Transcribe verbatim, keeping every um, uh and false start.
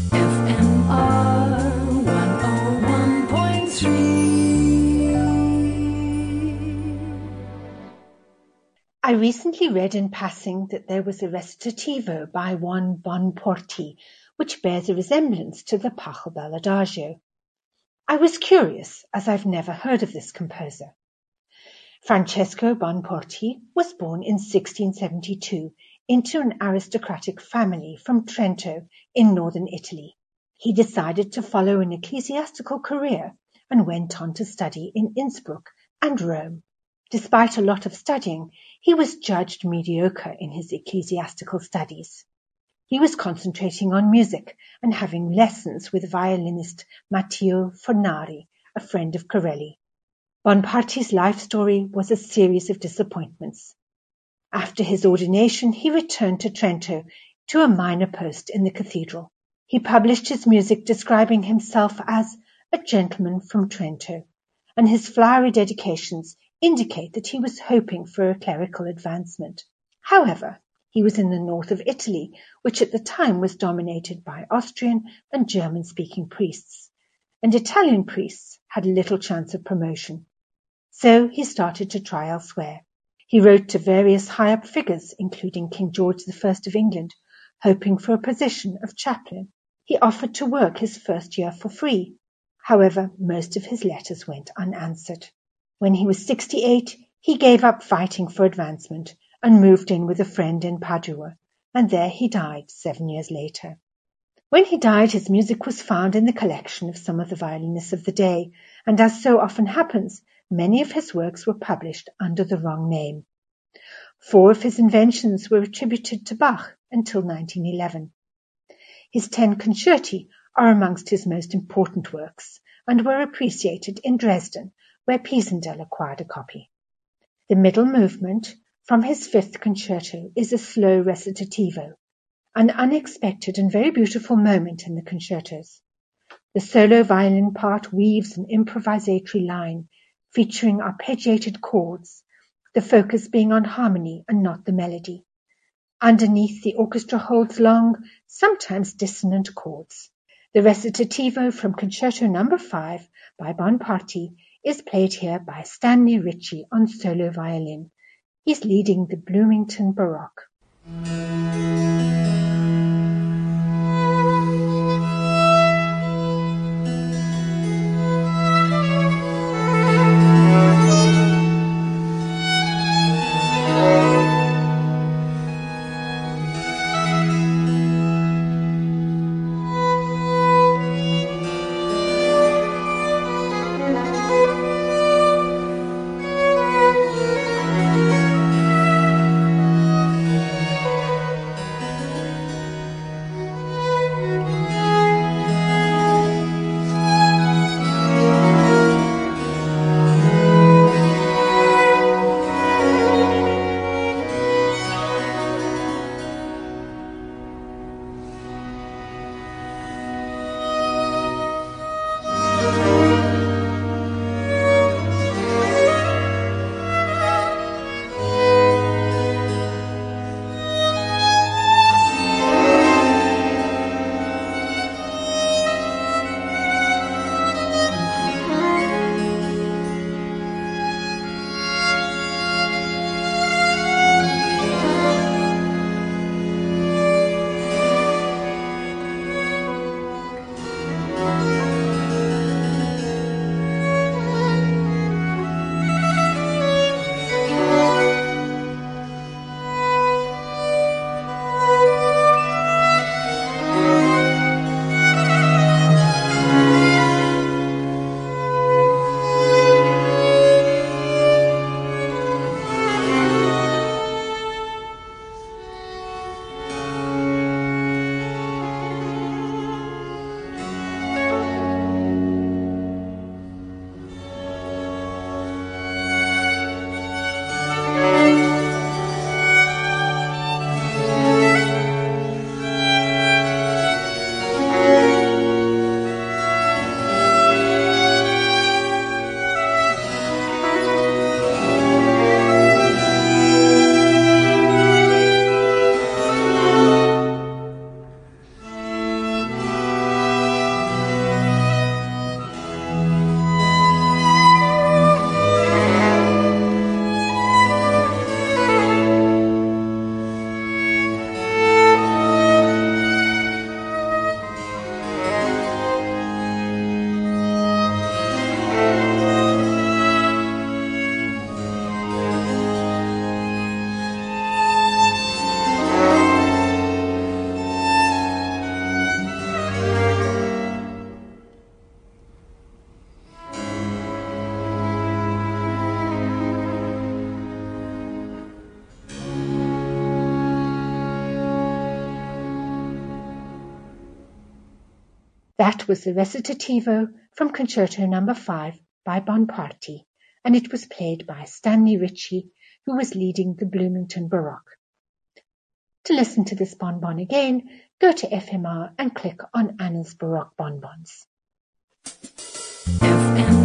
M R one oh one point three. I recently read in passing that there was a recitativo by one Bonporti, which bears a resemblance to the Pachelbel Adagio. I was curious, as I've never heard of this composer. Francesco Bonporti was born in sixteen seventy-two into an aristocratic family from Trento in northern Italy. He decided to follow an ecclesiastical career and went on to study in Innsbruck and Rome. Despite a lot of studying, he was judged mediocre in his ecclesiastical studies. He was concentrating on music and having lessons with violinist Matteo Fornari, a friend of Corelli. Bonporti's life story was a series of disappointments. After his ordination, he returned to Trento to a minor post in the cathedral. He published his music describing himself as a gentleman from Trento, and his flowery dedications indicate that he was hoping for a clerical advancement. However, he was in the north of Italy, which at the time was dominated by Austrian and German-speaking priests, and Italian priests had little chance of promotion. So he started to try elsewhere. He wrote to various high-up figures, including King George the First of England, hoping for a position of chaplain. He offered to work his first year for free. However, most of his letters went unanswered. When he was sixty-eight, he gave up fighting for advancement and moved in with a friend in Padua, and there he died seven years later. When he died, his music was found in the collection of some of the violinists of the day, and as so often happens, many of his works were published under the wrong name. Four of his inventions were attributed to Bach until nineteen eleven. His ten concerti are amongst his most important works and were appreciated in Dresden, where Pisendel acquired a copy. The middle movement from his fifth concerto is a slow recitativo, an unexpected and very beautiful moment in the concertos. The solo violin part weaves an improvisatory line featuring arpeggiated chords, the focus being on harmony and not the melody. Underneath, the orchestra holds long, sometimes dissonant chords. The recitativo from Concerto number five by Bonporti is played here by Stanley Ritchie on solo violin. He's leading the Bloomington Baroque. That was the recitativo from Concerto number five by Bonparti, and it was played by Stanley Ritchie, who was leading the Bloomington Baroque. To listen to this bonbon again, go to F M R and click on Anna's Baroque Bonbons. F M